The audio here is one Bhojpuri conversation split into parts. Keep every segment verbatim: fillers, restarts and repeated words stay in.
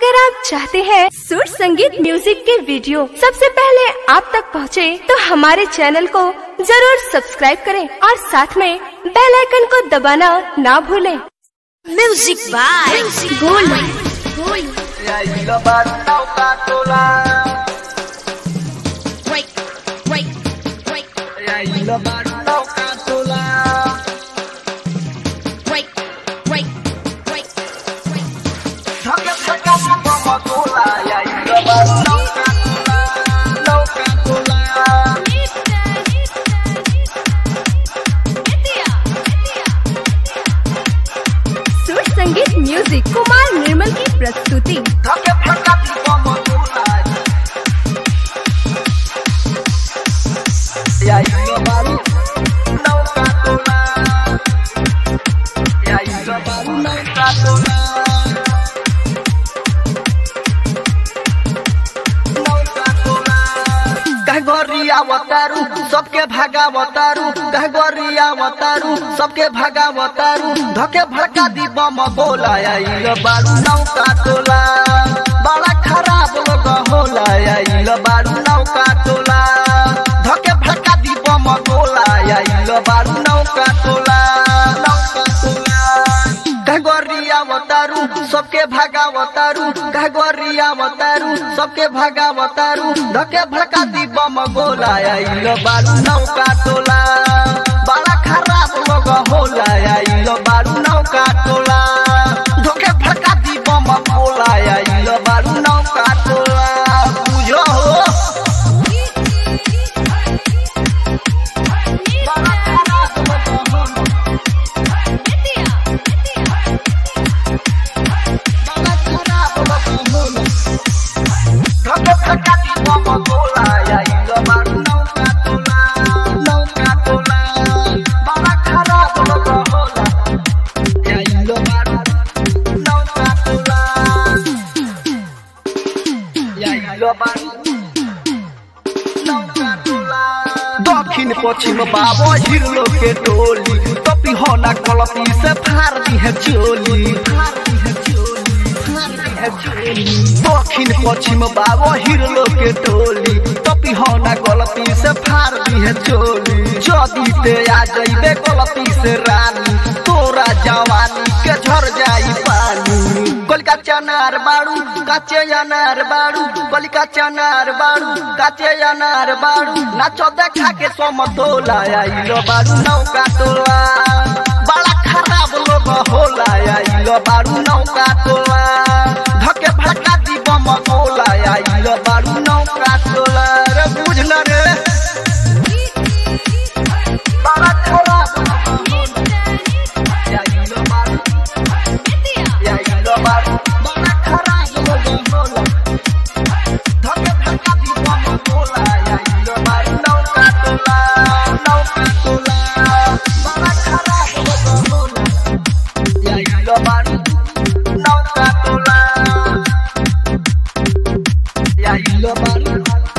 अगर आप चाहते हैं सुर संगीत म्यूजिक के वीडियो सबसे पहले आप तक पहुंचे, तो हमारे चैनल को जरूर सब्सक्राइब करें और साथ में बेल आइकन को दबाना ना भूलें। Music by gold. Sur Sangeet music Kumar निर्मल की प्रस्तुति। गहगोरियावतारू सबके भागावतारू, गहगोरियावतारू सबके भागावतारू, धके भड़का दी बम बोला आइल बारू नौका टोला, बड़ा खराब लोग होला आइल बारू नौका टोला, धके भड़का दी बम बोला आइल बारू नौका टोला, नौका टोला। गहगोरियावतारू सबके भागावतारू, गहगोरियावतारू सबके भागावतारू, धके भड़का दी बम गोला आइल बारू नौका टोला, बड़ा खराब लोग होला आइल बारू नौका टोला, धके भड़का दी बम गोला आइल बारू नौका टोला। बुझो हो दक्षिण पश्चिम बाबा हिरलो के टोली, तपी होना कलपी से फार दी है चोली, दक्षिण पश्चिम बाबा हिरलो के टोली, तपी होना गलती से फार दी है चोली, जदी ते आ जाइबे गलती से रानी, तोरा जवानी के झर जाई पानी, कलिका चनार बाड़ू काचे अनार बाड़ू, कलिका चनार बाड़ू काचे अनार बाड़ू, नाचो देखा के समतोला आइल बाड़ू नौका टोला, बड़ा खराब लोग होला आइल बाड़ू नौका टोला, धके भड़का दी बम गोला आइल बाड़ू नौका टोला। रे बुझल रे बड़ा खराब आइल बाड़ू, आइल बाड़ू बड़ा खराब लोग होला, धके भड़का दी बम गोला आइल बाड़ू नौका टोला, नौका टोला बड़ा खराब लोग होला, आइल बाड़ू नौका टोला, आइल बाड़ू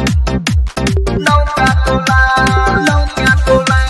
नौका टोला, नौका टोला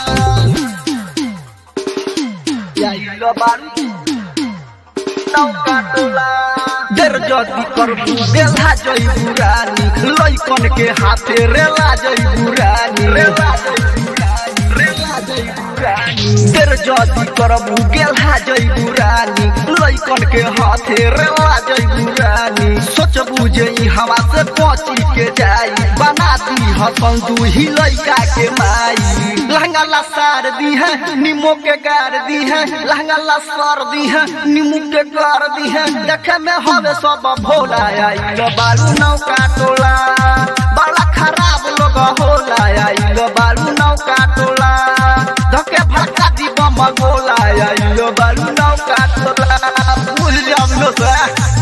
आइल बाड़ू नौका टोला। देर जदी करबू बेला जई बुरानी, लइकन के हाथे रेला जई बुरानी, रेला जई बुरानी, रेला जई बुरानी। देर जदी करबू बेला जई बुरानी, लइकन के हाथे रेला जई बुरानी, सोचबू जे ई हवा से पची के जाई, बना दी हसन तू ही लइका के माई, लहंगा ला सार दी है नीमो के गार दी है, लहंगा ला सार दी है नीमू के गार दी है, देखे में हवे सब भोला आइल बारू नौका टोला, बड़ा खराब लोग होला आइल बारू नौका टोला, धके भड़का दी बम गोला आइल बारू नौका टोला। बुझ जाओ सा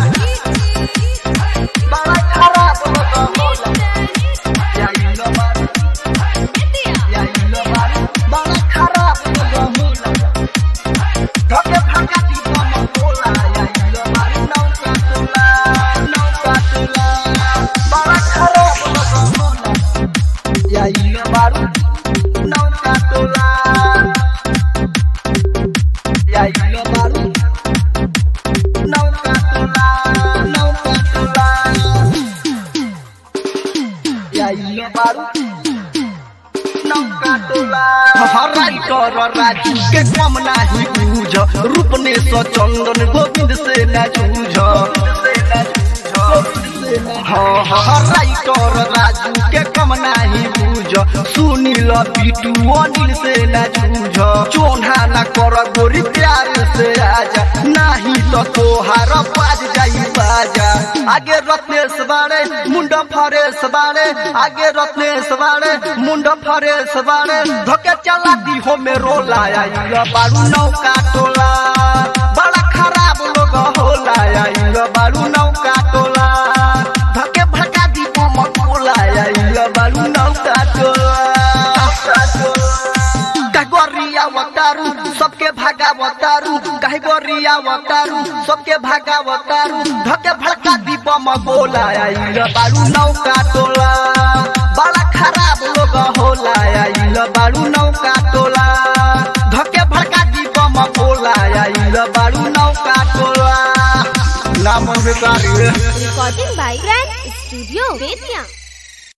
बड़ा खराब लोग होला आइल बारू, आइल बारू बड़ा खराब लोग होला, धके भड़का दी बम गोला आइल बारू नौका टोला, नौका टोला बड़ा खराब लोग होला आइल बारू। बारू नौका टोला राइटर राजू के कम नाही बूझ रूपने स चंदन गोविंद से न जूझ हाँ हाँ राइटर राजू के कम नाही बूझ सुनील बिटू अनिल से न जूझ चोन्हा न कर गोरी प्यार से आजा नहीं तो तोहार बाज जाई बाजा आगे रत्नेश बाड़े मुंडा फरेश बाड़े आगे रत्नेश बाड़े मुंडा फरेश बाड़े धोके चला दी हो में रोला आई बारू नौका टोला बड़ा खराब लोग होला आई बारू नौका टोला धोके भगा दी बम टोला आई बारू नौका टोला गोरिया वतारू सबके भागा वतारू कहे गोरिया वतारू सबके भागा वतारू धके भड़का दी बम गोला आई बारू नौका टोला बड़ा खराब लोग होला आई बारू नौका टोला धके भड़का दी बम गोला आई बारू नौका टोला नाम बेकारी recording by grand studio Bettiah.